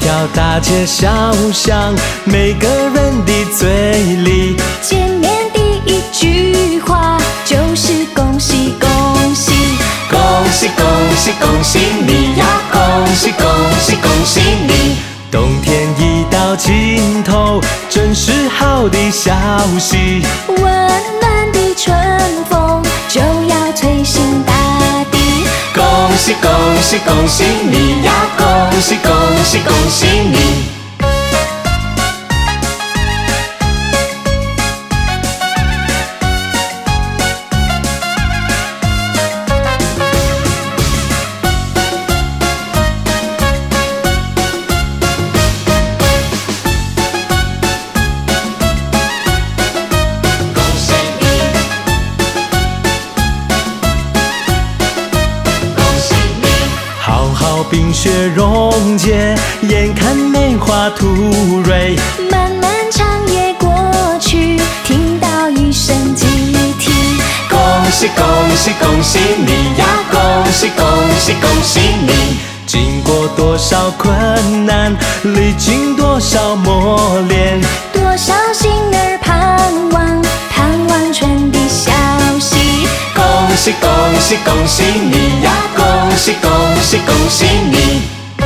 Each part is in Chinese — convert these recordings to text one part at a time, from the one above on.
条大街小巷，每个人的嘴里， 见面第一句话就是恭喜恭喜， 恭喜恭喜恭喜你呀，恭喜恭喜恭喜你。冬天已到尽头，真是好的消息。 温暖的春风就要吹醒大地， 恭喜恭喜恭喜你呀，恭喜恭喜恭喜你。冰雪溶解，眼看梅花吐蕊， 漫漫长夜过去，听到一声集体， 恭喜恭喜恭喜你呀，恭喜恭喜恭喜你。经过多少困难，历经多少磨练， 多少心儿盼望，盼望春的消息。 恭喜恭喜恭喜你呀，恭喜恭喜恭喜你。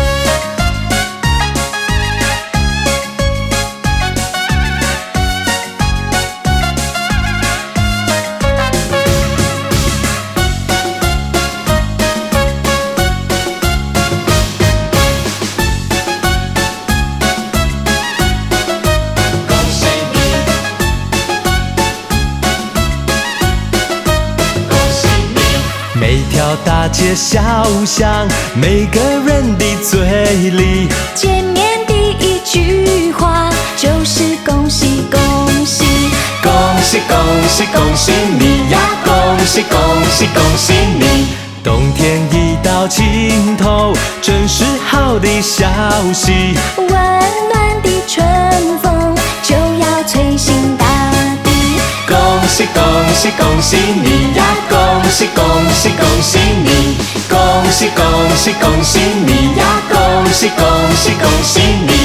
每条大街小巷，每个人的嘴里， 见面第一句话就是恭喜恭喜， 恭喜恭喜恭喜你呀，恭喜恭喜恭喜你。冬天已到尽头，真是好的消息。 温暖的春风就要吹醒大地， 恭喜恭喜恭喜你呀，恭喜恭喜恭喜你，恭喜恭喜恭喜你呀，恭喜恭喜恭喜你。